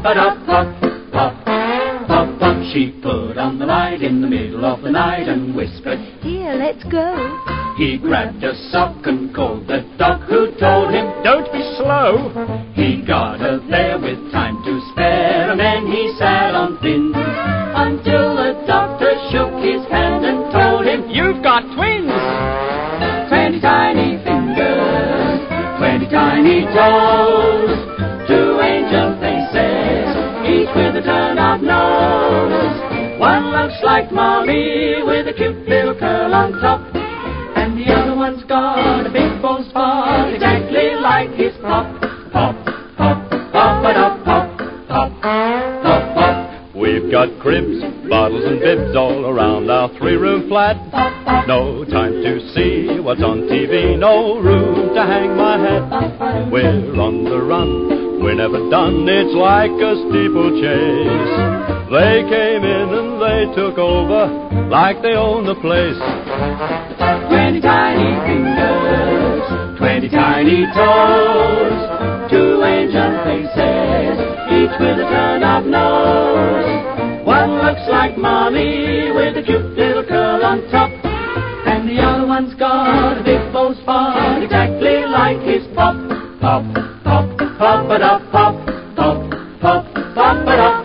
Pop-a-da-pop, pop, pop, pop. She put on the light in the middle of the night and whispered, "Here, let's go." He grabbed a sock and called the dog, who told him, "Don't be slow." He got her there with time to spare, and then he sat on pins until the doctor shook his hand and told him, "You've got twins." 20 tiny fingers, 20 tiny toes, 2 angel faces, each with a turn-up nose. One looks like Molly with a cute little curl on top, and the other one's got a big bow spot exactly like his pop. Pop, pop, pop-a-da-pop, pop, pop, pop. We've got cribs, bottles and bibs all around our 3-room flat. No time to see what's on TV, no room to hang my hat. We're on the run, we're never done, it's like a steeplechase. They came in and they took over like they own the place. 20 tiny fingers, 20 tiny toes, 2 angel faces, each with a turn-up nose. One looks like Molly with a cute little curl on top, and the other one's got a big bow spot exactly like his pop. Pop, pop, pop-a-da-pop, pop, pop, pop-a-da.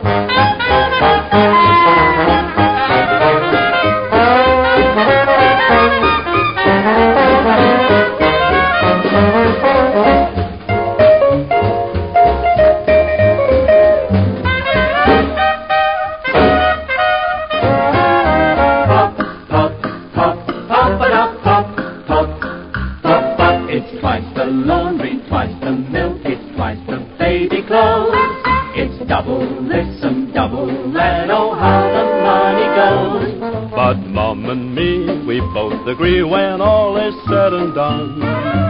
It's twice the laundry, twice the milk, it's twice the baby clothes. It's double this and double that, oh how the money goes. But Mom and me, we both agree when all is said and done,